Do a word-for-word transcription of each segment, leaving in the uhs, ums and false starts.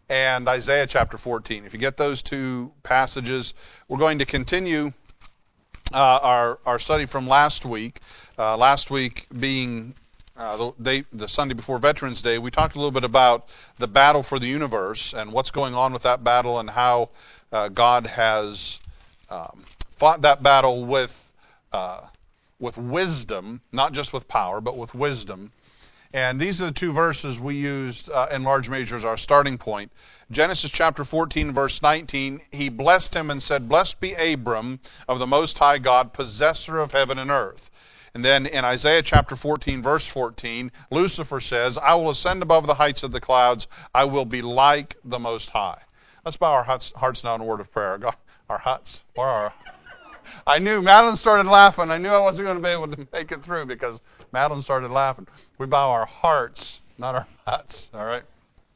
and Isaiah chapter fourteen. If you get those two passages, we're going to continue uh, our, our study from last week. Uh, last week being uh, the, day, the Sunday before Veterans Day, we talked a little bit about the battle for the universe and what's going on with that battle and how uh, God has um, fought that battle with uh, with wisdom, not just with power, but with wisdom. And these are the two verses we used uh, in large measure as our starting point. Genesis chapter fourteen, verse nineteen, he blessed him and said, "Blessed be Abram of the Most High God, possessor of heaven and earth." And then in Isaiah chapter fourteen, verse fourteen, Lucifer says, "I will ascend above the heights of the clouds. I will be like the Most High." Let's bow our hearts, hearts now in a word of prayer. God, our hearts. Where are our... I knew, Madeline started laughing. I knew I wasn't going to be able to make it through because Madeline started laughing. We bow our hearts, not our hats, all right?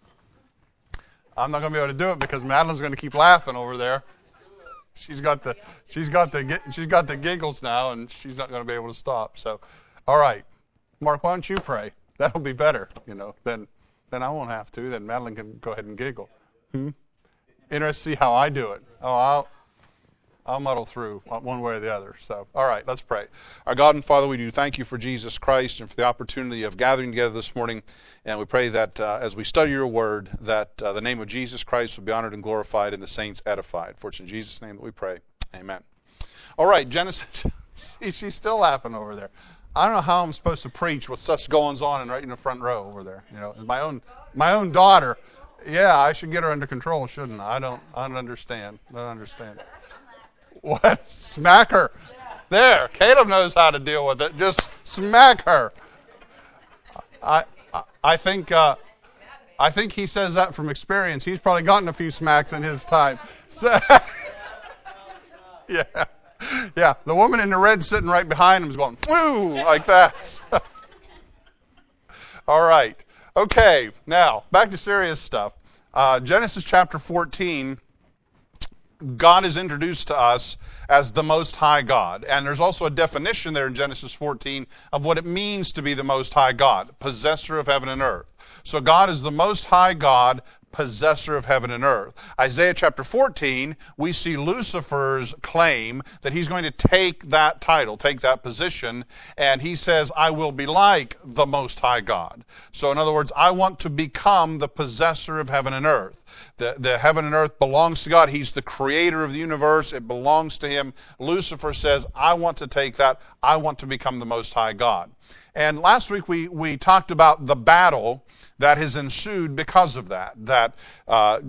I'm not going to be able to do it because Madeline's going to keep laughing over there. She's got the she's got the she's got the giggles now, and she's not going to be able to stop. So, all right, Mark, why don't you pray? That'll be better, you know. Then then I won't have to. Then Madeline can go ahead and giggle. Hmm? Interested to see how I do it. Oh, I'll. I'll muddle through one way or the other. So, all right, let's pray. Our God and Father, we do thank you for Jesus Christ and for the opportunity of gathering together this morning. And we pray that uh, as we study your word, that uh, the name of Jesus Christ will be honored and glorified and the saints edified. For it's in Jesus' name that we pray. Amen. All right, Genesis. See, she's still laughing over there. I don't know how I'm supposed to preach with such goings on and right in the front row over there. You know, my own my own daughter. Yeah, I should get her under control, shouldn't I? I don't. I don't understand. I don't understand. What? Smack her. There. Caleb knows how to deal with it. Just smack her. I I, I think uh, I think he says that from experience. He's probably gotten a few smacks in his time. So, yeah. Yeah. The woman in the red sitting right behind him is going, woo, like that. All right. Okay. Now, back to serious stuff. Uh, Genesis chapter fourteen. God is introduced to us as the Most High God. And there's also a definition there in Genesis fourteen of what it means to be the Most High God, possessor of heaven and earth. So God is the Most High God, possessor of heaven and earth. Isaiah chapter fourteen, we see Lucifer's claim that he's going to take that title, take that position, and he says, "I will be like the Most High God." So in other words, I want to become the possessor of heaven and earth. The, the heaven and earth belongs to God. He's the creator of the universe. It belongs to him. Lucifer says, I want to take that. I want to become the Most High God. And last week we, we talked about the battle that has ensued because of that. That uh,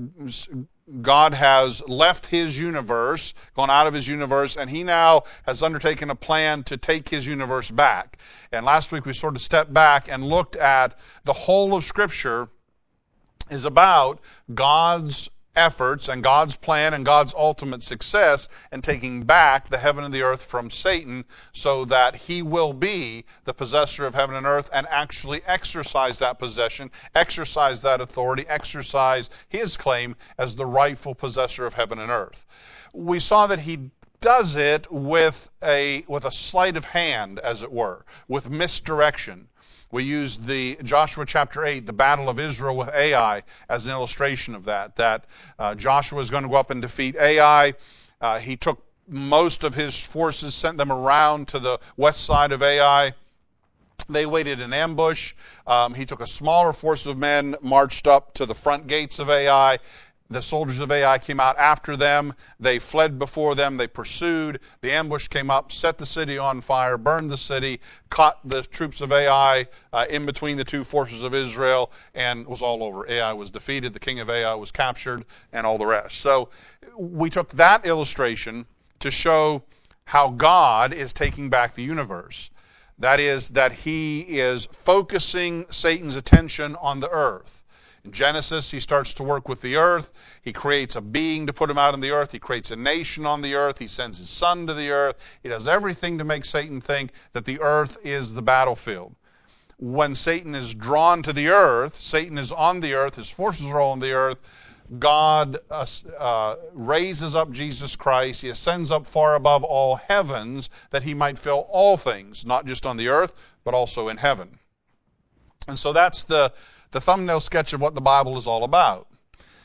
God has left his universe, gone out of his universe, and he now has undertaken a plan to take his universe back. And last week we sort of stepped back and looked at the whole of Scripture is about God's efforts and God's plan and God's ultimate success in taking back the heaven and the earth from Satan so that he will be the possessor of heaven and earth and actually exercise that possession, exercise that authority, exercise his claim as the rightful possessor of heaven and earth. We saw that he does it with a, with a sleight of hand, as it were, with misdirection. We used the Joshua chapter eight, the battle of Israel with Ai, as an illustration of that, that uh, Joshua was going to go up and defeat Ai. Uh, he took most of his forces, sent them around to the west side of Ai. They waited in ambush. Um, he took a smaller force of men, marched up to the front gates of Ai. The soldiers of Ai came out after them. They fled before them. They pursued. The ambush came up, set the city on fire, burned the city, caught the troops of Ai uh, in between the two forces of Israel, and it was all over. Ai was defeated. The king of Ai was captured, and all the rest. So we took that illustration to show how God is taking back the universe. That is, that he is focusing Satan's attention on the earth. In Genesis, he starts to work with the earth. He creates a being to put him out on the earth. He creates a nation on the earth. He sends his son to the earth. He does everything to make Satan think that the earth is the battlefield. When Satan is drawn to the earth, Satan is on the earth, his forces are all on the earth, God uh, uh, raises up Jesus Christ. He ascends up far above all heavens that he might fill all things, not just on the earth, but also in heaven. And so that's the, the thumbnail sketch of what the Bible is all about.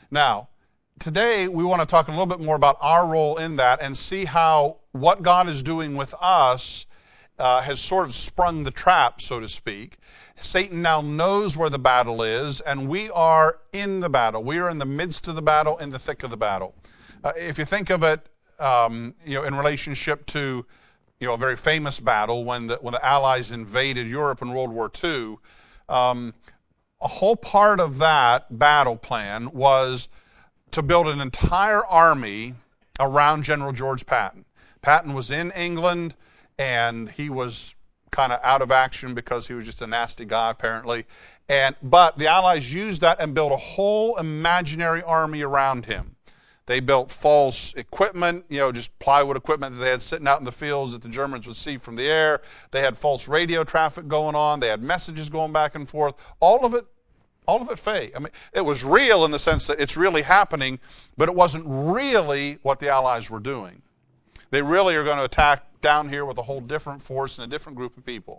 Now, today we want to talk a little bit more about our role in that and see how what God is doing with us uh, has sort of sprung the trap, so to speak. Satan now knows where the battle is, and we are in the battle. We are in the midst of the battle, in the thick of the battle. Uh, if you think of it, um, you know, in relationship to, you know, a very famous battle when the when the Allies invaded Europe in World War Two, um, a whole part of that battle plan was to build an entire army around General George Patton. Patton was in England, and he was kind of out of action because he was just a nasty guy, apparently. And but the Allies used that and built a whole imaginary army around him. They built false equipment, you know, just plywood equipment that they had sitting out in the fields that the Germans would see from the air. They had false radio traffic going on. They had messages going back and forth. All of it, all of it fake. I mean, it was real in the sense that it's really happening, but it wasn't really what the Allies were doing. They really are going to attack down here with a whole different force and a different group of people.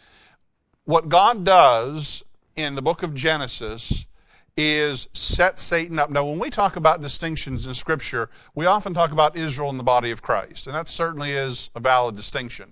What God does in the book of Genesis is set Satan up. Now, when we talk about distinctions in Scripture, we often talk about Israel and the body of Christ, and that certainly is a valid distinction.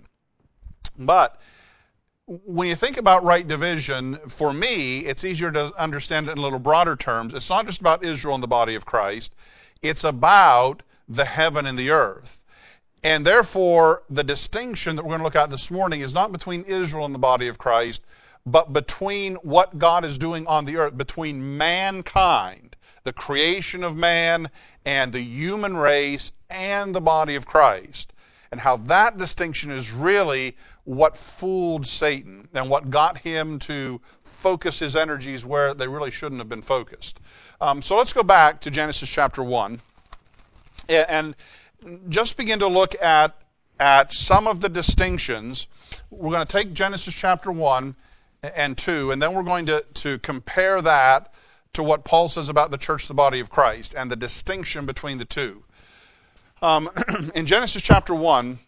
But when you think about right division, for me, it's easier to understand it in a little broader terms. It's not just about Israel and the body of Christ. It's about the heaven and the earth. And therefore, the distinction that we're going to look at this morning is not between Israel and the body of Christ, but between what God is doing on the earth, between mankind, the creation of man, and the human race, and the body of Christ. And how that distinction is really what fooled Satan and what got him to focus his energies where they really shouldn't have been focused. Um, so let's go back to Genesis chapter one and just begin to look at, at some of the distinctions. We're going to take Genesis chapter one and two, and then we're going to, to compare that to what Paul says about the church, the body of Christ, and the distinction between the two. Um, in Genesis chapter one,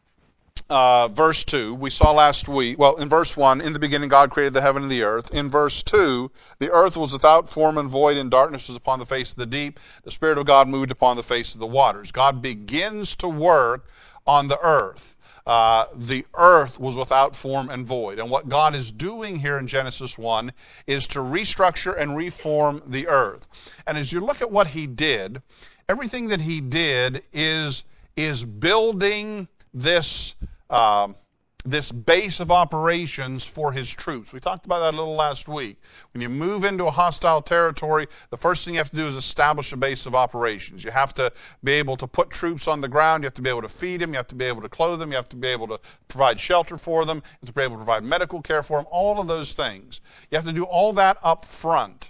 uh, verse two, we saw last week, well, in verse one, in the beginning God created the heaven and the earth. In verse two, the earth was without form and void, and darkness was upon the face of the deep. The Spirit of God moved upon the face of the waters. God begins to work on the earth. Uh, the earth was without form and void. And what God is doing here in Genesis one is to restructure and reform the earth. And as you look at what he did, everything that he did is, is building this, um, this base of operations for his troops. We talked about that a little last week. When you move into a hostile territory, the first thing you have to do is establish a base of operations. You have to be able to put troops on the ground. You have to be able to feed them. You have to be able to clothe them. You have to be able to provide shelter for them. You have to be able to provide medical care for them. All of those things. You have to do all that up front.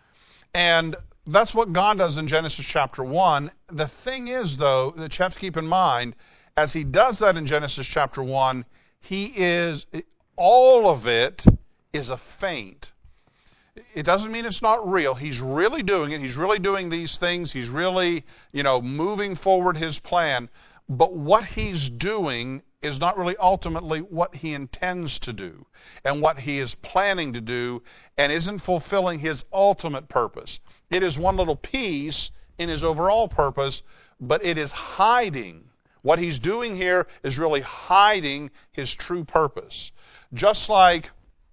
And that's what God does in Genesis chapter one. The thing is, though, that you have to keep in mind, as he does that in Genesis chapter one, he is, all of it is a feint. It doesn't mean it's not real. He's really doing it. He's really doing these things. He's really, you know, moving forward his plan. But what he's doing is not really ultimately what he intends to do and what he is planning to do, and isn't fulfilling his ultimate purpose. It is one little piece in his overall purpose, but it is hiding. What he's doing here is really hiding his true purpose. Just like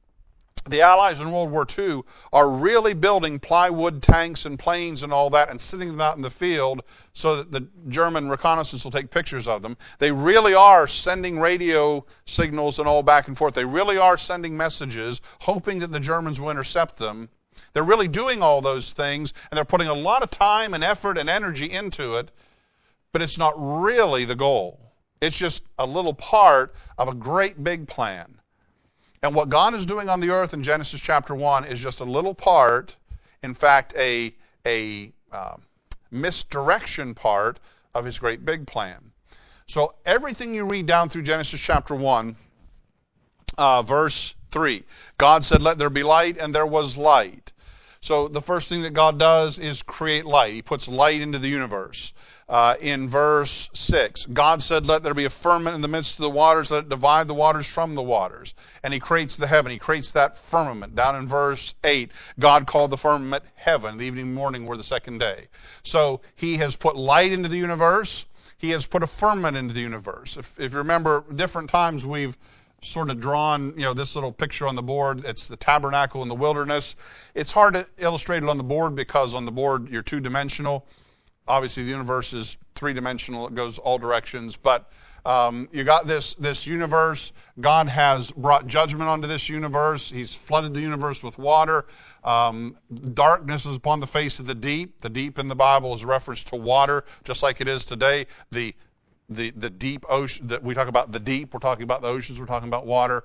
the Allies in World War Two are really building plywood tanks and planes and all that and sitting them out in the field so that the German reconnaissance will take pictures of them. They really are sending radio signals and all back and forth. They really are sending messages, hoping that the Germans will intercept them. They're really doing all those things, and they're putting a lot of time and effort and energy into it, but it's not really the goal. It's just a little part of a great big plan. And what God is doing on the earth in Genesis chapter one is just a little part, in fact, a, a uh, misdirection part of his great big plan. So everything you read down through Genesis chapter one, uh, verse three, God said, "Let there be light," and there was light. So the first thing that God does is create light. He puts light into the universe. Uh, in verse six, God said, let there be a firmament in the midst of the waters, let it divide the waters from the waters. And he creates the heaven. He creates that firmament. Down in verse eight, God called the firmament heaven. The evening and morning were the second day. So he has put light into the universe. He has put a firmament into the universe. If, if you remember, different times we've sort of drawn, you know, this little picture on the board. It's the tabernacle in the wilderness. It's hard to illustrate it on the board because on the board you're two-dimensional. Obviously, the universe is three-dimensional. It goes all directions. But um, you got this, this universe. God has brought judgment onto this universe. He's flooded the universe with water. Um, darkness is upon the face of the deep. The deep in the Bible is a reference to water, just like it is today. The The, the deep ocean, that we talk about the deep, we're talking about the oceans, we're talking about water.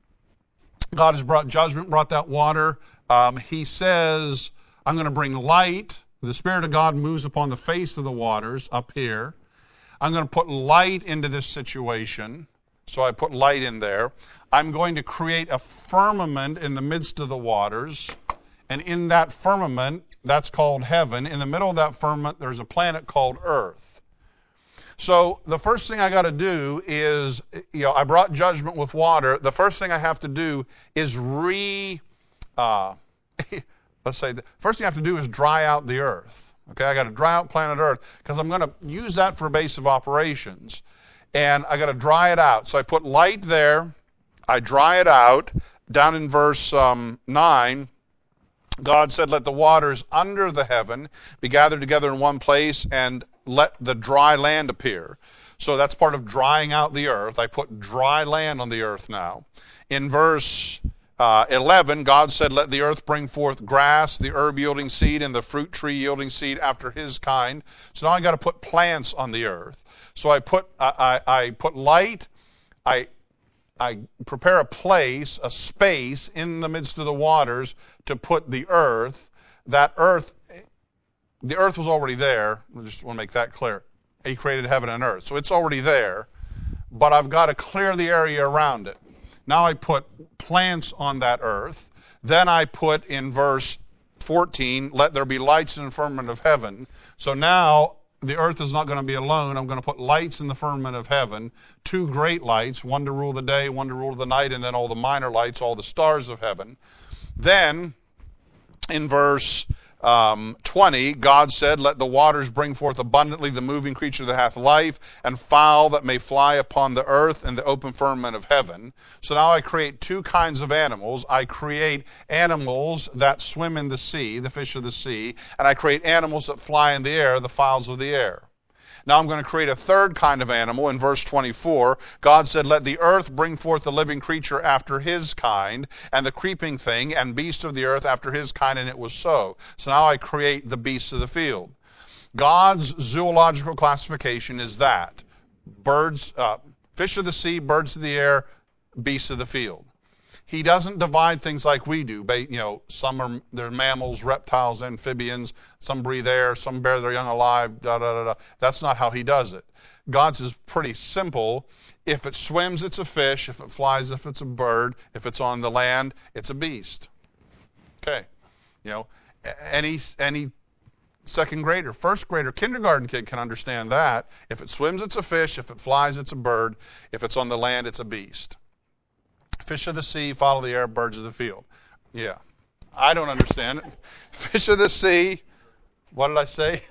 God has brought judgment, brought that water. Um, he says, I'm going to bring light. The Spirit of God moves upon the face of the waters up here. I'm going to put light into this situation. So I put light in there. I'm going to create a firmament in the midst of the waters. And in that firmament, that's called heaven. In the middle of that firmament, there's a planet called Earth. So the first thing I got to do is, you know, I brought judgment with water. The first thing I have to do is re, uh, let's say, the first thing I have to do is dry out the earth. Okay, I got to dry out planet Earth because I'm going to use that for a base of operations. And I got to dry it out. So I put light there. I dry it out. Down in verse um, nine, God said, let the waters under the heaven be gathered together in one place and let the dry land appear. So that's part of drying out the earth. I put dry land on the earth now. In verse uh, eleven, God said, let the earth bring forth grass, the herb yielding seed, and the fruit tree yielding seed after his kind. So now I got to put plants on the earth. So I put I, I, I put light. I I prepare a place, a space in the midst of the waters to put the earth. That earth, the earth was already there. I just want to make that clear. He created heaven and earth. So it's already there. But I've got to clear the area around it. Now I put plants on that earth. Then I put in verse fourteen, let there be lights in the firmament of heaven. So now the earth is not going to be alone. I'm going to put lights in the firmament of heaven, two great lights, one to rule the day, one to rule the night, and then all the minor lights, all the stars of heaven. Then, in verse um, twenty, God said, let the waters bring forth abundantly the moving creature that hath life, and fowl that may fly upon the earth and the open firmament of heaven. So now I create two kinds of animals. I create animals that swim in the sea, the fish of the sea, and I create animals that fly in the air, the fowls of the air. Now I'm going to create a third kind of animal. In verse twenty-four, God said, let the earth bring forth the living creature after his kind, and the creeping thing, and beast of the earth after his kind, and it was so. So now I create the beasts of the field. God's zoological classification is that. Birds, uh, fish of the sea, birds of the air, beasts of the field. He doesn't divide things like we do. You know, some are they're mammals, reptiles, amphibians. Some breathe air. Some bear their young alive. Da da da da. That's not how he does it. God's is pretty simple. If it swims, it's a fish. If it flies, if it's a bird. If it's on the land, it's a beast. Okay, you know, any any second grader, first grader, kindergarten kid can understand that. If it swims, it's a fish. If it flies, it's a bird. If it's on the land, it's a beast. Fish of the sea, fowl of the air, birds of the field. Yeah. I don't understand it. Fish of the sea, what did I say?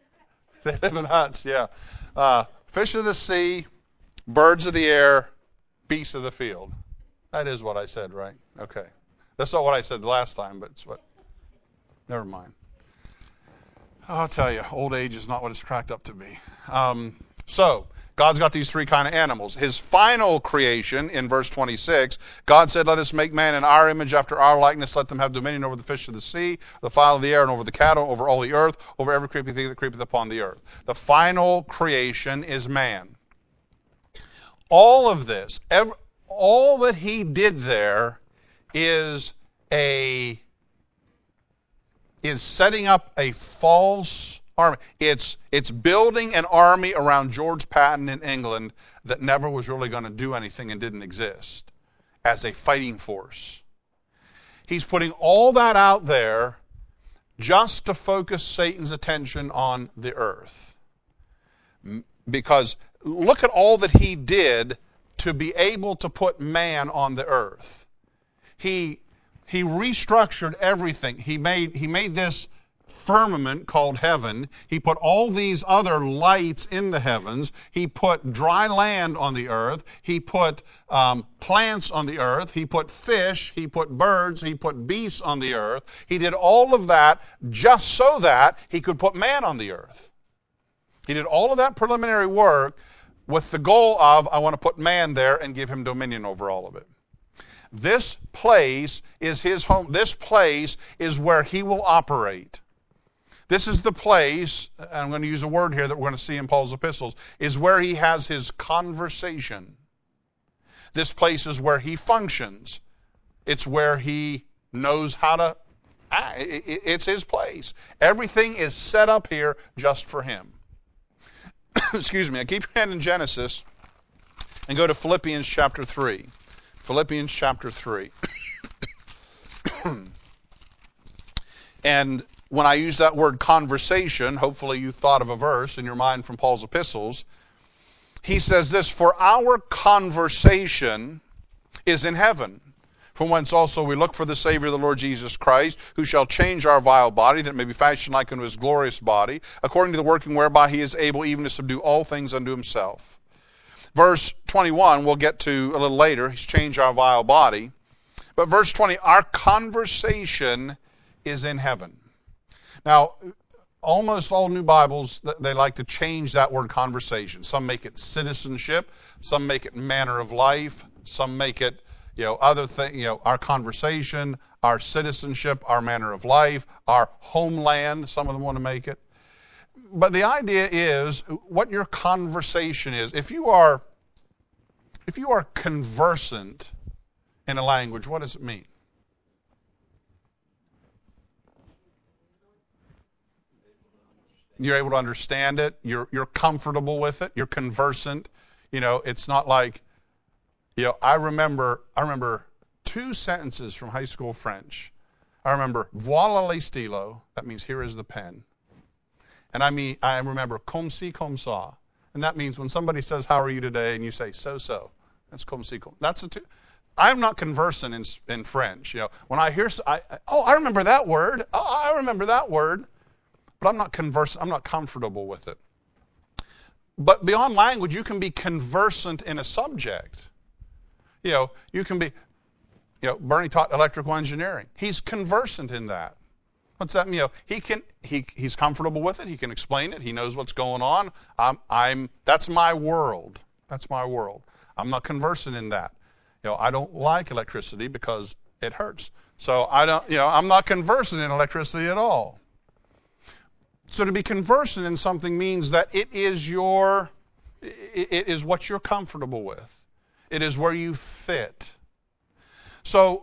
They live in huts, yeah. Uh, fish of the sea, birds of the air, beasts of the field. That is what I said, right? Okay. That's not what I said the last time, but it's what. Never mind. I'll tell you, old age is not what it's cracked up to be. Um, so, God's got these three kind of animals. His final creation, in verse twenty-six, God said, let us make man in our image after our likeness. Let them have dominion over the fish of the sea, the fowl of the air, and over the cattle, over all the earth, over every creeping thing that creepeth upon the earth. The final creation is man. All of this, every, all that he did there is a is setting up a false army. It's, it's building an army around George Patton in England that never was really going to do anything and didn't exist as a fighting force. He's putting all that out there just to focus Satan's attention on the earth. Because look at all that he did to be able to put man on the earth. He, he restructured everything. He made, he made this firmament called heaven. He put all these other lights in the heavens. He put dry land on the earth. He put um, plants on the earth. He put fish. He put birds. He put beasts on the earth. He did all of that just so that he could put man on the earth. He did all of that preliminary work with the goal of, I want to put man there and give him dominion over all of it. This place is his home. This place is where he will operate. This is the place, and I'm going to use a word here that we're going to see in Paul's epistles, is where he has his conversation. This place is where he functions. It's where he knows how to act. It's his place. Everything is set up here just for him. Excuse me. I keep your hand in Genesis and go to Philippians chapter three. Philippians chapter three. And when I use that word conversation, hopefully you thought of a verse in your mind from Paul's epistles. He says this, for our conversation is in heaven, from whence also we look for the Savior, the Lord Jesus Christ, who shall change our vile body, that it may be fashioned like unto his glorious body, according to the working whereby he is able even to subdue all things unto himself. Verse twenty-one, we'll get to a little later, he's changed our vile body. But verse twenty, our conversation is in heaven. Now, almost all new Bibles, they like to change that word conversation. Some make it citizenship, some make it manner of life, some make it, you know, other thing, you know, our conversation, our citizenship, our manner of life, our homeland, some of them want to make it. But the idea is what your conversation is. If you are, if you are conversant in a language, what does it mean? You're able to understand it. You're you're comfortable with it. You're conversant. You know, it's not like, you know, I remember I remember two sentences from high school French. I remember voilà le stylo. That means here is the pen. And I mean I remember comme ci comme ça. And that means when somebody says how are you today and you say so so. That's comme ci comme. That's the two. I'm not conversant in in French. You know, when I hear I, oh I remember that word. Oh, I remember that word. But I'm not conversant, I'm not comfortable with it. But beyond language, you can be conversant in a subject. You know, you can be, you know, Bernie taught electrical engineering. He's conversant in that. What's that mean? You know, he can, he, he's comfortable with it. He can explain it. He knows what's going on. I'm, I'm, that's my world. That's my world. I'm not conversant in that. You know, I don't like electricity because it hurts. So I don't, you know, I'm not conversant in electricity at all. So to be conversant in something means that it is your, it is what you're comfortable with. It is where you fit. So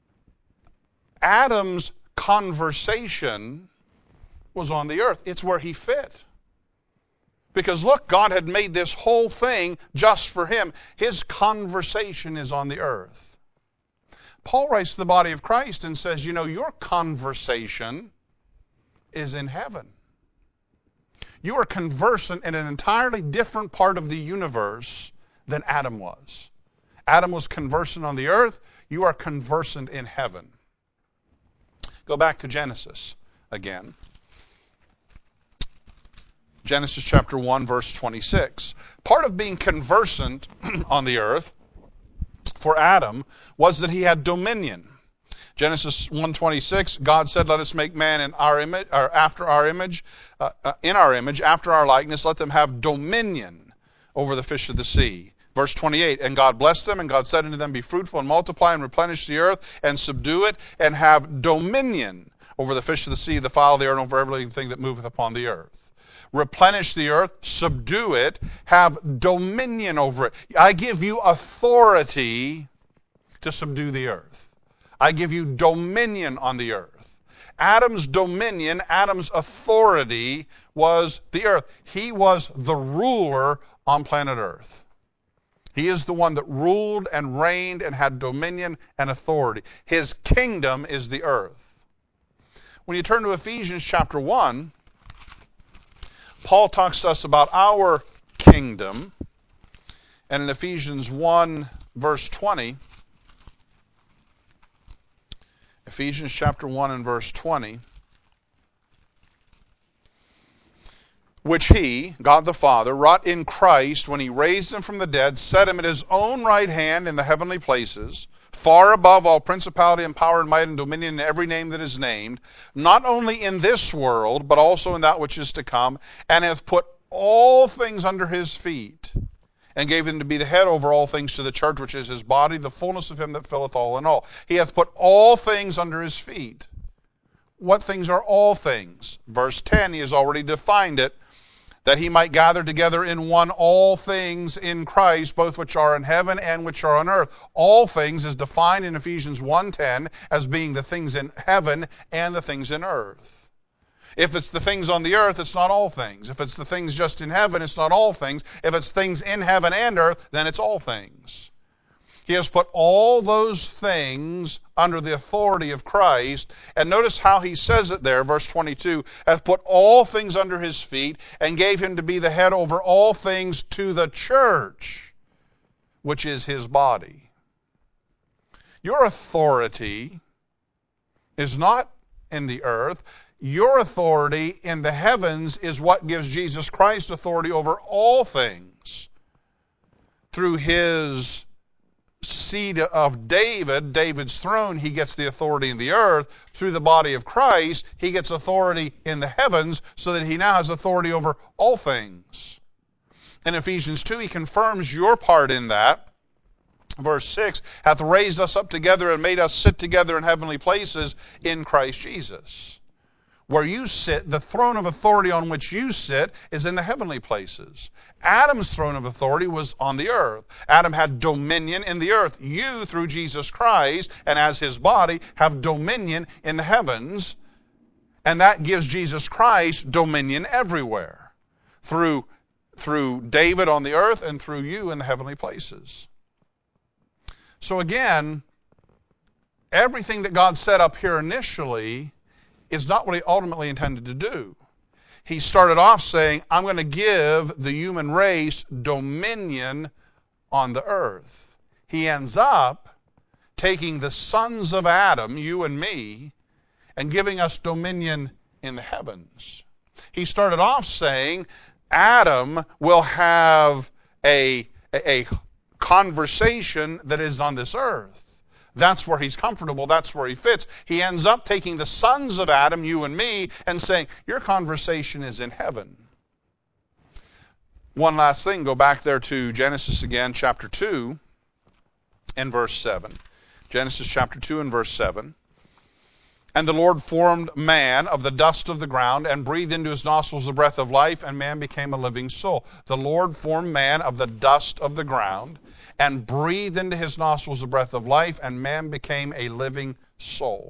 Adam's conversation was on the earth. It's where he fit. Because look, God had made this whole thing just for him. His conversation is on the earth. Paul writes to the body of Christ and says, you know, your conversation is in heaven. You are conversant in an entirely different part of the universe than Adam was. Adam was conversant on the earth. You are conversant in heaven. Go back to Genesis again. Genesis chapter one, verse twenty-six. Part of being conversant on the earth for Adam was that he had dominion. Genesis one twenty-six, God said, let us make man in our image, or after our image, uh, uh, in our image, after our likeness, let them have dominion over the fish of the sea. Verse twenty-eight, and God blessed them, and God said unto them, be fruitful and multiply and replenish the earth and subdue it and have dominion over the fish of the sea, the fowl of the air, and over every living thing that moveth upon the earth. Replenish the earth, subdue it, have dominion over it. I give you authority to subdue the earth. I give you dominion on the earth. Adam's dominion, Adam's authority was the earth. He was the ruler on planet Earth. He is the one that ruled and reigned and had dominion and authority. His kingdom is the earth. When you turn to Ephesians chapter one, Paul talks to us about our kingdom. And in Ephesians one, verse twenty, Ephesians chapter one and verse twenty, which he, God the Father, wrought in Christ when he raised him from the dead, set him at his own right hand in the heavenly places, far above all principality and power and might and dominion and every name that is named, not only in this world, but also in that which is to come, and hath put all things under his feet, and gave him to be the head over all things to the church, which is his body, the fullness of him that filleth all in all. He hath put all things under his feet. What things are all things? Verse ten, he has already defined it, that he might gather together in one all things in Christ, both which are in heaven and which are on earth. All things is defined in Ephesians one ten as being the things in heaven and the things in earth. If it's the things on the earth, it's not all things. If it's the things just in heaven, it's not all things. If it's things in heaven and earth, then it's all things. He has put all those things under the authority of Christ. And notice how he says it there, verse twenty-two, hath put all things under his feet and gave him to be the head over all things to the church, which is his body. Your authority is not in the earth. Your authority in the heavens is what gives Jesus Christ authority over all things. Through his seed of David, David's throne, he gets the authority in the earth. Through the body of Christ, he gets authority in the heavens, so that he now has authority over all things. In Ephesians two, he confirms your part in that. Verse six, hath raised us up together and made us sit together in heavenly places in Christ Jesus. Where you sit, the throne of authority on which you sit is in the heavenly places. Adam's throne of authority was on the earth. Adam had dominion in the earth. You, through Jesus Christ, and as his body, have dominion in the heavens. And that gives Jesus Christ dominion everywhere. Through, through David on the earth and through you in the heavenly places. So again, everything that God set up here initially is not what he ultimately intended to do. He started off saying, I'm going to give the human race dominion on the earth. He ends up taking the sons of Adam, you and me, and giving us dominion in the heavens. He started off saying, Adam will have a, a, a conversation that is on this earth. That's where he's comfortable. That's where he fits. He ends up taking the sons of Adam, you and me, and saying, your conversation is in heaven. One last thing, go back there to Genesis again, chapter two, and verse seven. Genesis chapter two and verse seven. And the Lord formed man of the dust of the ground and breathed into his nostrils the breath of life, and man became a living soul. The Lord formed man of the dust of the ground and breathed into his nostrils the breath of life, and man became a living soul.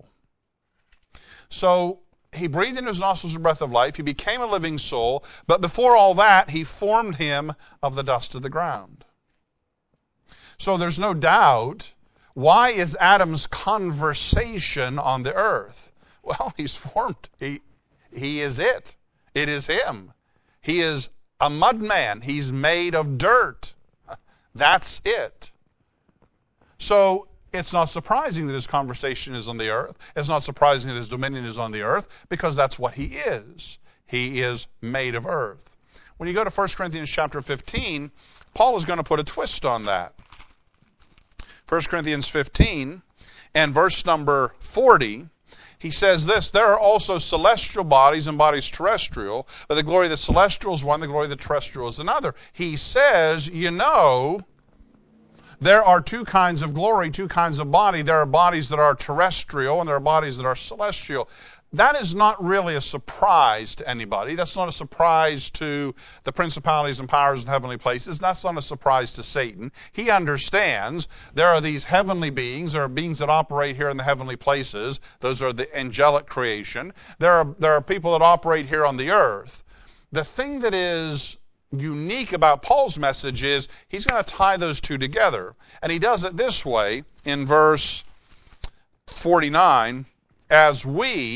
So he breathed into his nostrils the breath of life, he became a living soul, but before all that, he formed him of the dust of the ground. So there's no doubt, why is Adam's conversation on the earth? Well, he's formed, he, he is it. It is him. He is a mud man. He's made of dirt. That's it. So it's not surprising that his conversation is on the earth. It's not surprising that his dominion is on the earth, because that's what he is. He is made of earth. When you go to First Corinthians chapter fifteen, Paul is going to put a twist on that. First Corinthians fifteen and verse number forty, he says this, there are also celestial bodies and bodies terrestrial, but the glory of the celestial is one, the glory of the terrestrial is another. He says, you know, there are two kinds of glory, two kinds of body. There are bodies that are terrestrial and there are bodies that are celestial. That is not really a surprise to anybody. That's not a surprise to the principalities and powers in heavenly places. That's not a surprise to Satan. He understands there are these heavenly beings. There are beings that operate here in the heavenly places. Those are the angelic creation. There are, there are people that operate here on the earth. The thing that is unique about Paul's message is he's going to tie those two together. And he does it this way in verse forty-nine. As we,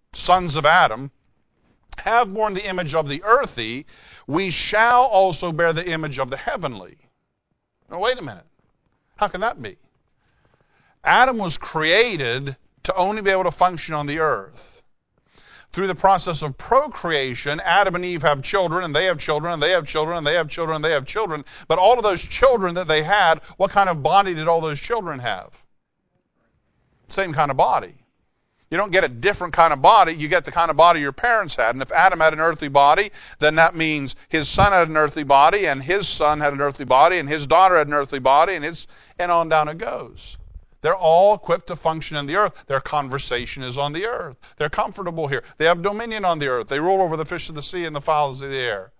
sons of Adam, have borne the image of the earthy, we shall also bear the image of the heavenly. Now, wait a minute. How can that be? Adam was created to only be able to function on the earth. Through the process of procreation, Adam and Eve have children, and they have children, and they have children, and they have children, and they have children. But all of those children that they had, what kind of body did all those children have? Same kind of body. You don't get a different kind of body, you get the kind of body your parents had. And if Adam had an earthly body, then that means his son had an earthly body, and his son had an earthly body, and his daughter had an earthly body, and his, and on down it goes. They're all equipped to function in the earth. Their conversation is on the earth. They're comfortable here. They have dominion on the earth. They rule over the fish of the sea and the fowls of the air.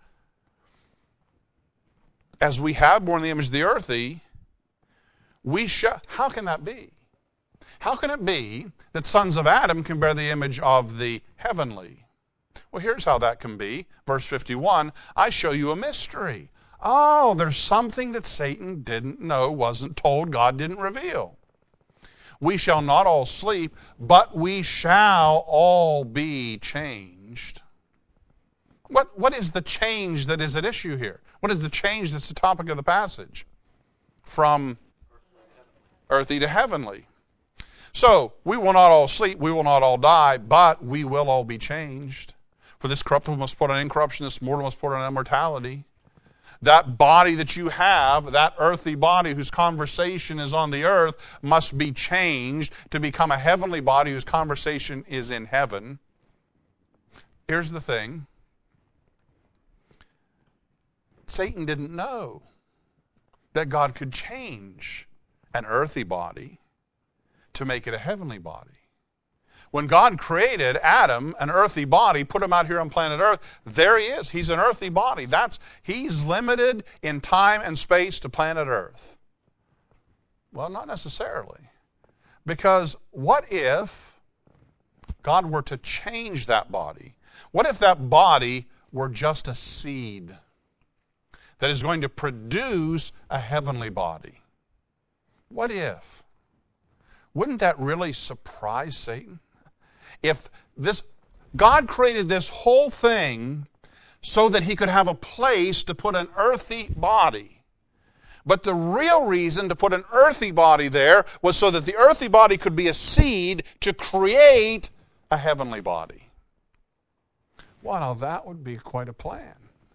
As we have borne the image of the earthy, we shall, how can that be? How can it be that sons of Adam can bear the image of the heavenly? Well, here's how that can be. Verse fifty-one, I show you a mystery. Oh, there's something that Satan didn't know, wasn't told, God didn't reveal. We shall not all sleep, but we shall all be changed. What, what is the change that is at issue here? What is the change that's the topic of the passage? From earthy to heavenly. So, we will not all sleep, we will not all die, but we will all be changed. For this corruptible must put on incorruption, this mortal must put on immortality. That body that you have, that earthly body whose conversation is on the earth, must be changed to become a heavenly body whose conversation is in heaven. Here's the thing. Satan didn't know that God could change an earthly body to make it a heavenly body. When God created Adam, an earthly body, put him out here on planet Earth, there he is. He's an earthly body. That's, he's limited in time and space to planet Earth. Well, not necessarily. Because what if God were to change that body? What if that body were just a seed that is going to produce a heavenly body? What if? Wouldn't that really surprise Satan? If this, God created this whole thing so that he could have a place to put an earthy body. But the real reason to put an earthy body there was so that the earthy body could be a seed to create a heavenly body. Well, now that would be quite a plan.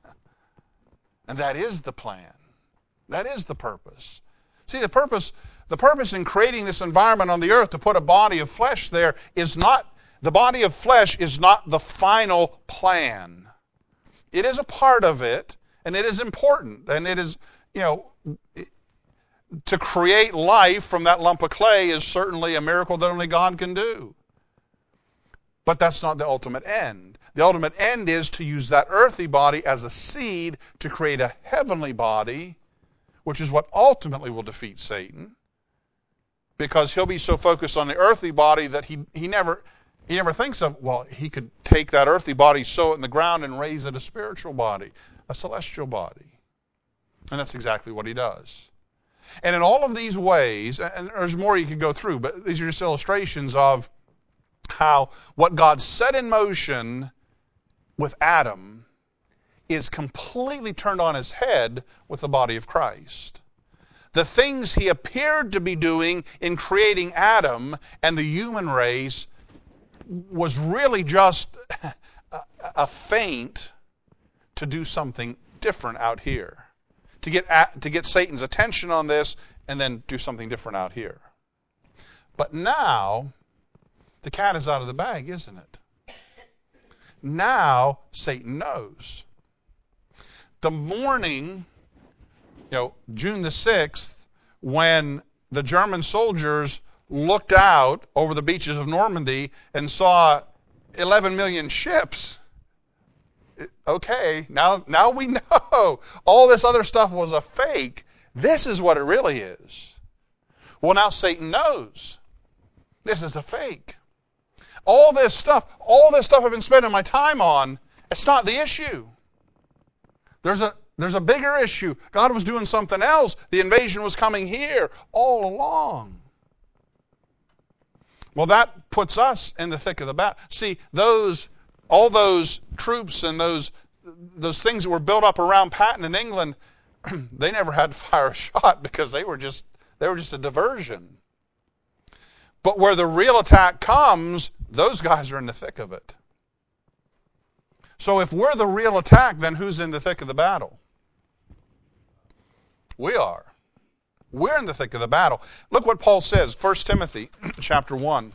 And that is the plan. That is the purpose. See, the purpose, the purpose in creating this environment on the earth to put a body of flesh there is not, the body of flesh is not the final plan. It is a part of it, and it is important, and it is, you know, to create life from that lump of clay is certainly a miracle that only God can do. But that's not the ultimate end. The ultimate end is to use that earthly body as a seed to create a heavenly body, which is what ultimately will defeat Satan, because he'll be so focused on the earthly body that he, he never he never thinks of, well, he could take that earthly body, sow it in the ground, and raise it a spiritual body, a celestial body. And that's exactly what he does. And in all of these ways, and there's more you could go through, but these are just illustrations of how what God set in motion with Adam is completely turned on his head with the body of Christ. The things he appeared to be doing in creating Adam and the human race was really just a, a feint to do something different out here. To get, at, to get Satan's attention on this and then do something different out here. But now, the cat is out of the bag, isn't it? Now, Satan knows. The morning, you know, June the sixth, when the German soldiers looked out over the beaches of Normandy and saw eleven million ships, okay, now, now we know all this other stuff was a fake. This is what it really is. Well, now Satan knows this is a fake. All this stuff, all this stuff I've been spending my time on, it's not the issue. There's a, there's a bigger issue. God was doing something else. The invasion was coming here all along. Well, that puts us in the thick of the battle. See, those, all those troops and those, those things that were built up around Patton in England, they never had to fire a shot because they were just, they were just a diversion. But where the real attack comes, those guys are in the thick of it. So if we're the real attack, then who's in the thick of the battle? We are. We're in the thick of the battle. Look what Paul says, First Timothy chapter one.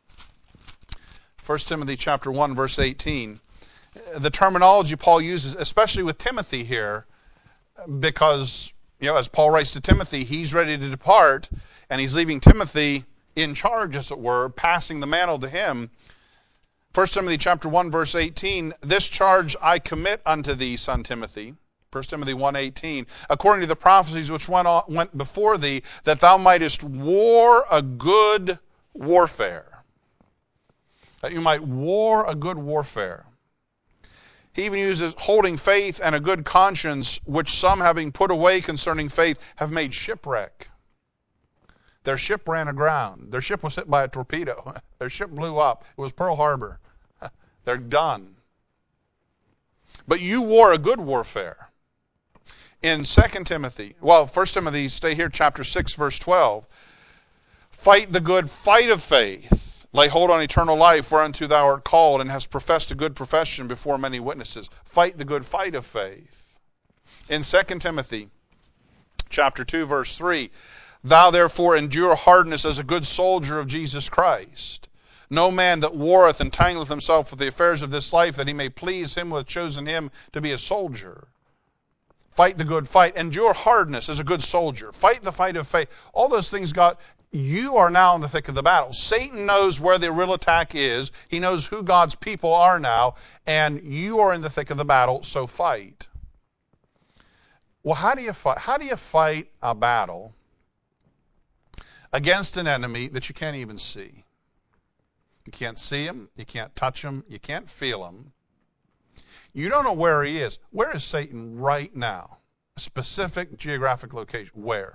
First Timothy chapter one, verse eighteen. The terminology Paul uses, especially with Timothy here, because, you know, as Paul writes to Timothy, he's ready to depart, and he's leaving Timothy in charge, as it were, passing the mantle to him. First Timothy chapter one, verse eighteen, this charge I commit unto thee, son Timothy. First Timothy one eighteen, according to the prophecies which went, on, went before thee, that thou mightest war a good warfare. That you might war a good warfare. He even uses holding faith and a good conscience, which some, having put away concerning faith, have made shipwreck. Their ship ran aground. Their ship was hit by a torpedo. Their ship blew up. It was Pearl Harbor. They're done. But you war a good warfare. In Second Timothy, well, First Timothy, stay here, chapter six, verse twelve. Fight the good fight of faith. Lay hold on eternal life, whereunto thou art called, and hast professed a good profession before many witnesses. Fight the good fight of faith. In Second Timothy, chapter two, verse three, thou therefore endure hardness as a good soldier of Jesus Christ. No man that warreth entangleth himself with the affairs of this life, that he may please him who hath chosen him to be a soldier. Fight the good fight. Endure hardness as a good soldier. Fight the fight of faith. All those things, God, you are now in the thick of the battle. Satan knows where the real attack is. He knows who God's people are now, and you are in the thick of the battle, so fight. Well, how do you fight? How do you fight a battle against an enemy that you can't even see? You can't see him, you can't touch him, you can't feel him. You don't know where he is. Where is Satan right now? A specific geographic location. Where?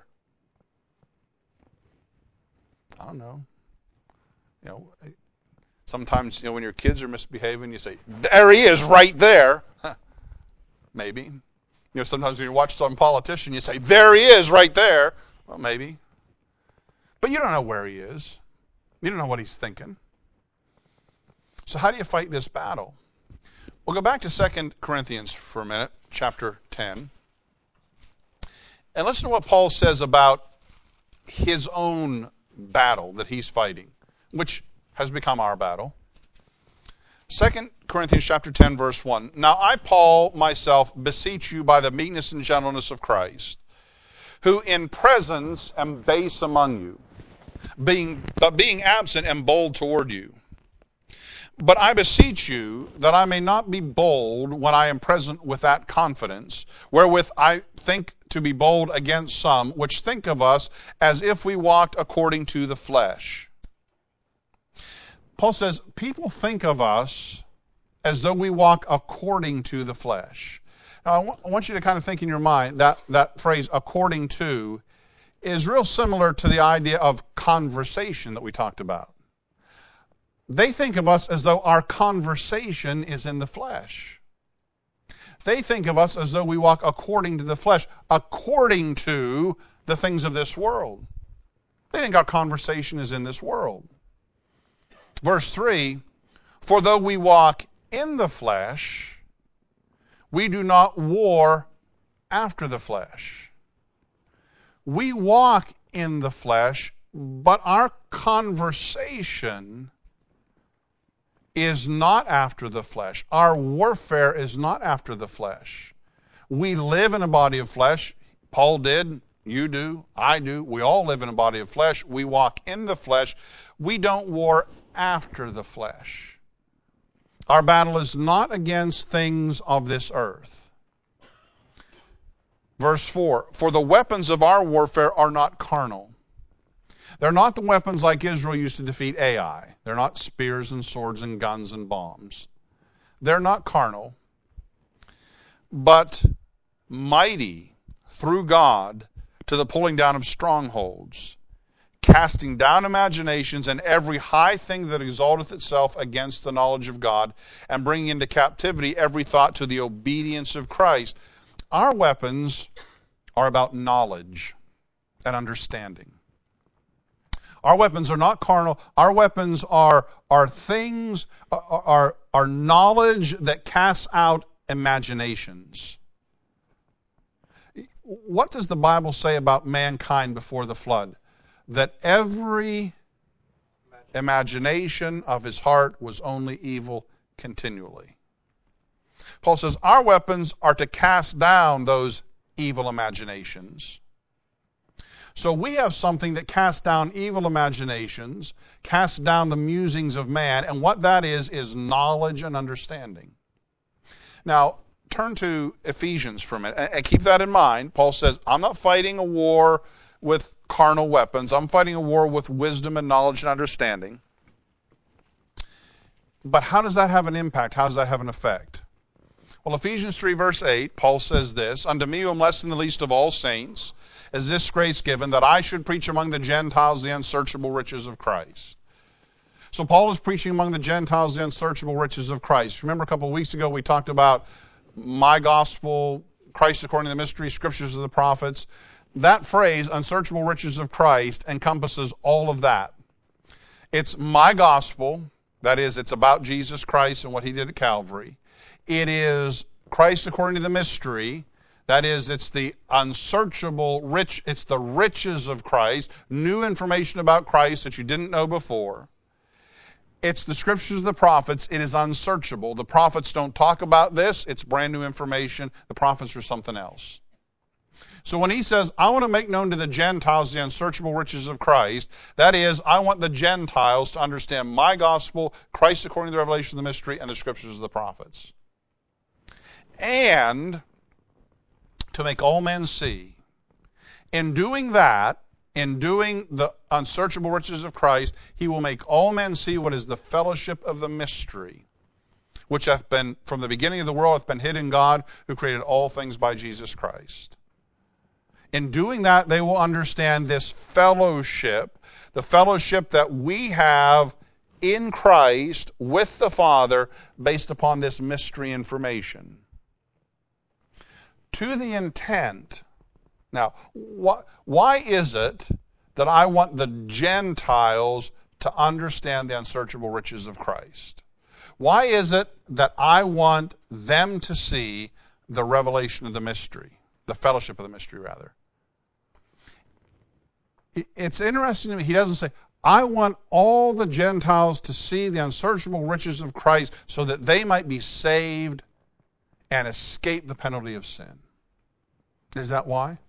I don't know. You know, sometimes, you know, when your kids are misbehaving, you say, there he is right there. Huh. Maybe. You know, sometimes when you watch some politician, you say, there he is right there. Well, maybe. But you don't know where he is. You don't know what he's thinking. So how do you fight this battle? We'll go back to Second Corinthians for a minute, chapter ten. And listen to what Paul says about his own battle that he's fighting, which has become our battle. Second Corinthians chapter ten, verse one. Now I, Paul, myself, beseech you by the meekness and gentleness of Christ, who in presence am base among you, being, but being absent am bold toward you. But I beseech you that I may not be bold when I am present with that confidence, wherewith I think to be bold against some, which think of us as if we walked according to the flesh. Paul says, people think of us as though we walk according to the flesh. Now, I, w- I want you to kind of think in your mind that that phrase, according to, is real similar to the idea of conversation that we talked about. They think of us as though our conversation is in the flesh. They think of us as though we walk according to the flesh, according to the things of this world. They think our conversation is in this world. Verse three, for though we walk in the flesh, we do not war after the flesh. We walk in the flesh, but our conversation is not after the flesh. Our warfare is not after the flesh. We live in a body of flesh. Paul did, you do, I do. We all live in a body of flesh. We walk in the flesh. We don't war after the flesh. Our battle is not against things of this earth. Verse four, for the weapons of our warfare are not carnal. They're not the weapons like Israel used to defeat Ai. They're not spears and swords and guns and bombs. They're not carnal, but mighty through God to the pulling down of strongholds, casting down imaginations and every high thing that exalteth itself against the knowledge of God, and bringing into captivity every thought to the obedience of Christ. Our weapons are about knowledge and understanding. Our weapons are not carnal. Our weapons are, are things, are, are knowledge that casts out imaginations. What does the Bible say about mankind before the flood? That every imagination of his heart was only evil continually. Paul says our weapons are to cast down those evil imaginations. So we have something that casts down evil imaginations, casts down the musings of man, and what that is, is knowledge and understanding. Now, turn to Ephesians for a minute, and keep that in mind. Paul says, I'm not fighting a war with carnal weapons. I'm fighting a war with wisdom and knowledge and understanding. But how does that have an impact? How does that have an effect? Well, Ephesians three, verse eight, Paul says this, Unto me who am less than the least of all saints, is this grace given, that I should preach among the Gentiles the unsearchable riches of Christ. So Paul is preaching among the Gentiles the unsearchable riches of Christ. Remember a couple of weeks ago we talked about my gospel, Christ according to the mystery, scriptures of the prophets. That phrase, unsearchable riches of Christ, encompasses all of that. It's my gospel, that is, it's about Jesus Christ and what he did at Calvary. It is Christ according to the mystery, that is, it's the unsearchable rich, it's the riches of Christ, new information about Christ that you didn't know before. It's the scriptures of the prophets, it is unsearchable. The prophets don't talk about this, it's brand new information. The prophets are something else. So when he says, I want to make known to the Gentiles the unsearchable riches of Christ, that is, I want the Gentiles to understand my gospel, Christ according to the revelation of the mystery, and the scriptures of the prophets. And to make all men see. In doing that, in doing the unsearchable riches of Christ, he will make all men see what is the fellowship of the mystery, which hath been, from the beginning of the world, hath been hid in God, who created all things by Jesus Christ. In doing that, they will understand this fellowship, the fellowship that we have in Christ with the Father based upon this mystery information. To the intent, now, wh- why is it that I want the Gentiles to understand the unsearchable riches of Christ? Why is it that I want them to see the revelation of the mystery, the fellowship of the mystery, rather? It's interesting to me, he doesn't say, I want all the Gentiles to see the unsearchable riches of Christ so that they might be saved and escape the penalty of sin. Is that why?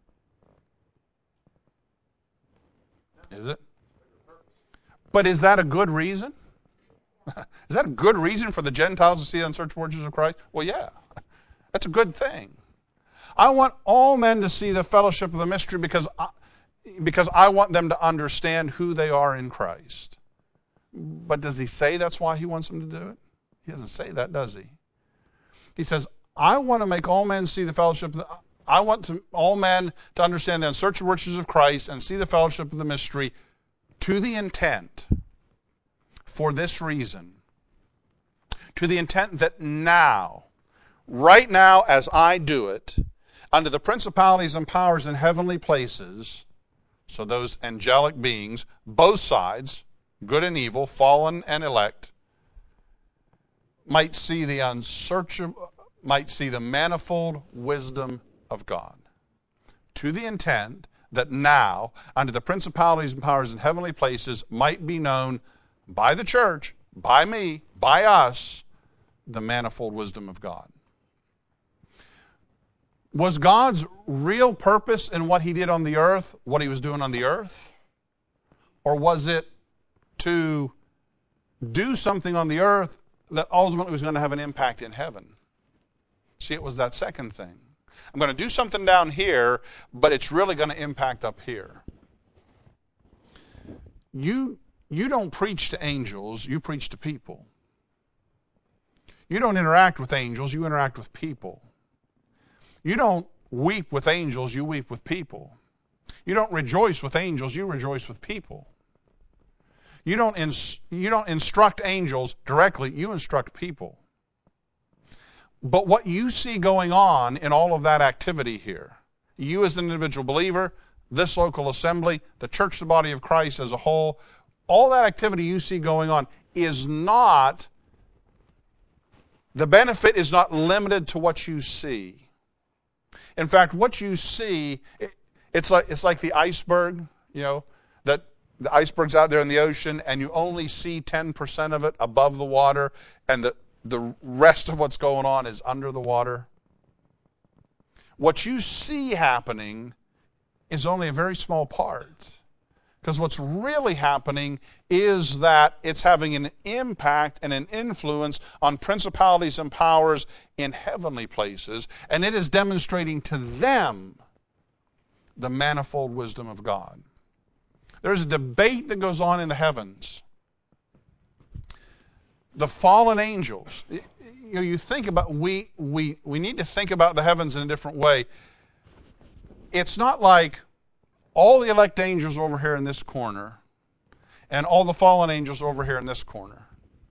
Is it? But is that a good reason? Is that a good reason for the Gentiles to see the unsearchable riches of Christ? Well, yeah. That's a good thing. I want all men to see the fellowship of the mystery because I, because I want them to understand who they are in Christ. But does he say that's why he wants them to do it? He doesn't say that, does he? He says, I want to make all men see the fellowship of the I want to, all men to understand the unsearchable riches of Christ and see the fellowship of the mystery to the intent, for this reason, to the intent that now, right now as I do it, under the principalities and powers in heavenly places, so those angelic beings, both sides, good and evil, fallen and elect, might see the unsearchable, might see the manifold wisdom of God, to the intent that now, under the principalities and powers in heavenly places, might be known by the church, by me, by us, the manifold wisdom of God. Was God's real purpose in what he did on the earth what he was doing on the earth? Or was it to do something on the earth that ultimately was going to have an impact in heaven? See, it was that second thing. I'm going to do something down here, but it's really going to impact up here. You, you don't preach to angels, you preach to people. You don't interact with angels, you interact with people. You don't weep with angels, you weep with people. You don't rejoice with angels, you rejoice with people. You don't, ins- you don't instruct angels directly, you instruct people. But what you see going on in all of that activity here, you as an individual believer, this local assembly, the church, the body of Christ as a whole, all that activity you see going on is not, the benefit is not limited to what you see. In fact, what you see, it's like, it's like the iceberg, you know, that the iceberg's out there in the ocean and you only see ten percent of it above the water and the, the rest of what's going on is under the water. What you see happening is only a very small part. Because what's really happening is that it's having an impact and an influence on principalities and powers in heavenly places, and it is demonstrating to them the manifold wisdom of God. There's a debate that goes on in the heavens. The fallen angels, you know, you think about, we, we, we need to think about the heavens in a different way. It's not like all the elect angels over here in this corner and all the fallen angels over here in this corner.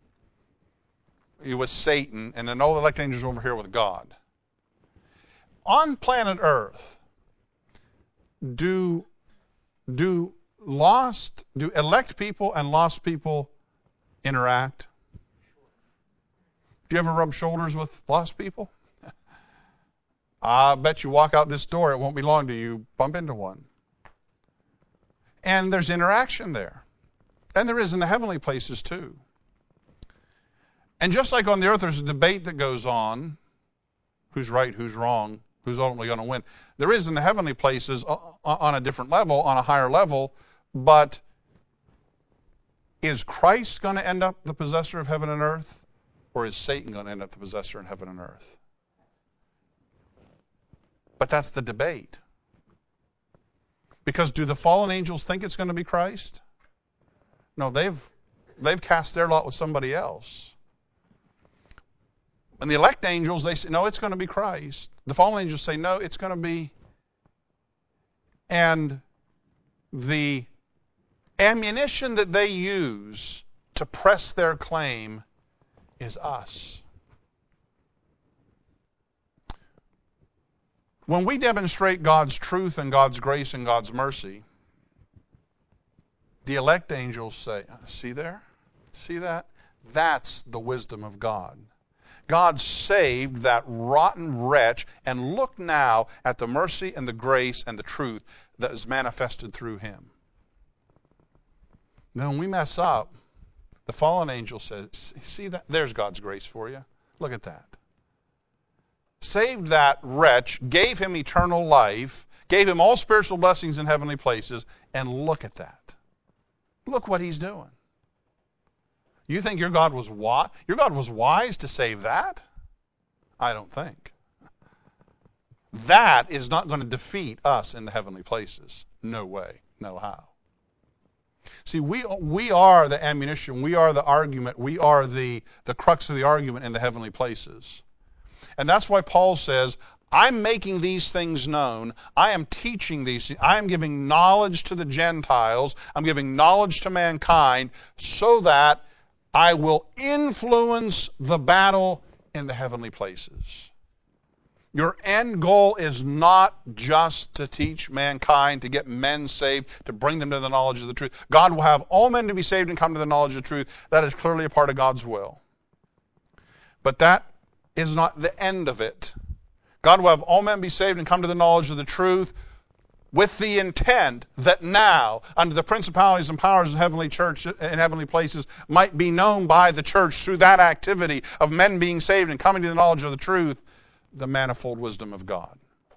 It was Satan, and then all the elect angels over here with God. On planet Earth, do, do lost, do elect people and lost people interact? Do you ever rub shoulders with lost people? I bet you walk out this door, it won't be long till you bump into one. And there's interaction there. And there is in the heavenly places too. And just like on the earth there's a debate that goes on, who's right, who's wrong, who's ultimately going to win. There is in the heavenly places on a different level, on a higher level, but is Christ going to end up the possessor of heaven and earth? Or is Satan going to end up the possessor in heaven and earth? But that's the debate. Because do the fallen angels think it's going to be Christ? No, they've, they've cast their lot with somebody else. And the elect angels, they say, no, it's going to be Christ. The fallen angels say, no, it's going to be. And the ammunition that they use to press their claim is us. When we demonstrate God's truth and God's grace and God's mercy, the elect angels say, see there? See that? That's the wisdom of God. God saved that rotten wretch, and look now at the mercy and the grace and the truth that is manifested through him. Then when we mess up, the fallen angel says, see that? There's God's grace for you. Look at that. Saved that wretch, gave him eternal life, gave him all spiritual blessings in heavenly places, and look at that. Look what he's doing. You think your God was wise? Your God was wise to save that? I don't think. That is not going to defeat us in the heavenly places. No way, no how. See, we, we are the ammunition, we are the argument, we are the, the crux of the argument in the heavenly places. And that's why Paul says, I'm making these things known. I am teaching these things. I am giving knowledge to the Gentiles. I'm giving knowledge to mankind so that I will influence the battle in the heavenly places. Your end goal is not just to teach mankind, to get men saved, to bring them to the knowledge of the truth. God will have all men to be saved and come to the knowledge of the truth. That is clearly a part of God's will. But that is not the end of it. God will have all men be saved and come to the knowledge of the truth with the intent that now, under the principalities and powers of heavenly church in heavenly places, might be known by the church through that activity of men being saved and coming to the knowledge of the truth, the manifold wisdom of God.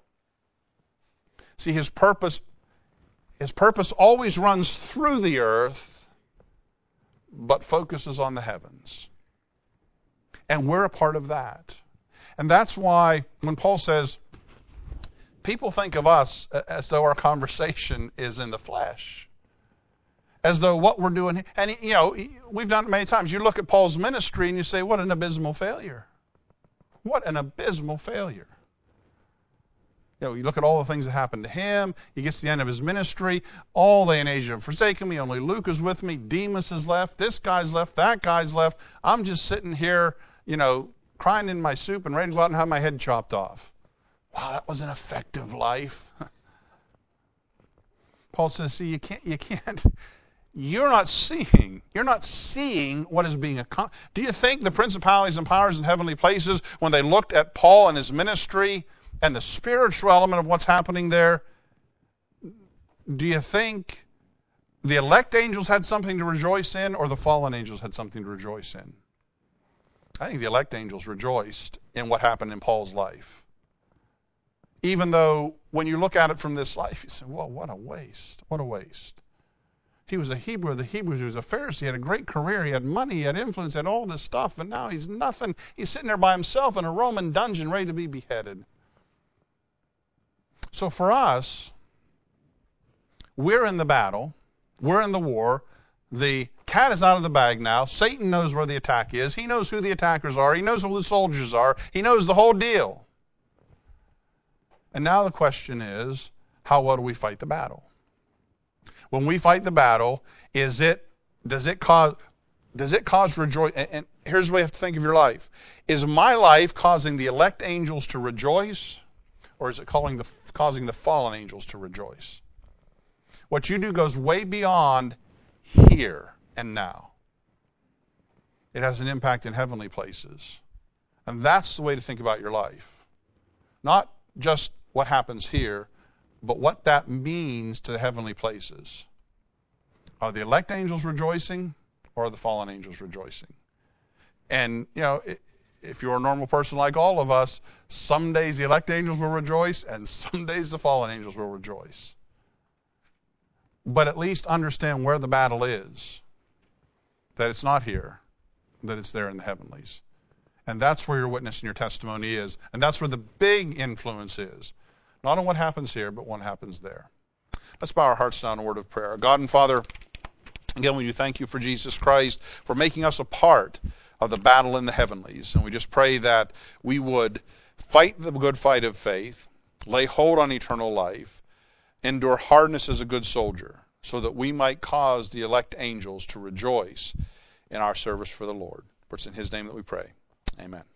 See, his purpose, his purpose always runs through the earth, but focuses on the heavens. And we're a part of that. And that's why when Paul says, people think of us as though our conversation is in the flesh. As though what we're doing, and you know, we've done it many times. You look at Paul's ministry and you say, what an abysmal failure. What an abysmal failure. You know, you look at all the things that happened to him. He gets to the end of his ministry. All they in Asia have forsaken me. Only Luke is with me. Demas has left. This guy's left. That guy's left. I'm just sitting here, you know, crying in my soup and ready to go out and have my head chopped off. Wow, that was an effective life. Paul says, see, you can't, you can't, you're not seeing, you're not seeing what is being accomplished. Do you think the principalities and powers in heavenly places, when they looked at Paul and his ministry and the spiritual element of what's happening there, do you think the elect angels had something to rejoice in, or the fallen angels had something to rejoice in? I think the elect angels rejoiced in what happened in Paul's life. Even though when you look at it from this life, you say, whoa, what a waste, what a waste. He was a Hebrew of the Hebrews, he was a Pharisee, he had a great career, he had money, he had influence, he had all this stuff, and now he's nothing. He's sitting there by himself in a Roman dungeon ready to be beheaded. So for us, we're in the battle, we're in the war, the cat is out of the bag now, Satan knows where the attack is, he knows who the attackers are, he knows who the soldiers are, he knows the whole deal. And now the question is, how well do we fight the battle? When we fight the battle, is it, does it cause, does it cause rejoice? And, and here's the way you have to think of your life. Is my life causing the elect angels to rejoice? Or is it calling the, causing the fallen angels to rejoice? What you do goes way beyond here and now. It has an impact in heavenly places. And that's the way to think about your life. Not just what happens here, but what that means to the heavenly places. Are the elect angels rejoicing, or are the fallen angels rejoicing? And, you know, if you're a normal person like all of us, some days the elect angels will rejoice, and some days the fallen angels will rejoice. But at least understand where the battle is. That it's not here, that it's there in the heavenlies. And that's where your witness and your testimony is. And that's where the big influence is. Not on what happens here, but what happens there. Let's bow our hearts down in a word of prayer. God and Father, again, we do thank you for Jesus Christ, for making us a part of the battle in the heavenlies. And we just pray that we would fight the good fight of faith, lay hold on eternal life, endure hardness as a good soldier, so that we might cause the elect angels to rejoice in our service for the Lord. For it's in his name that we pray. Amen.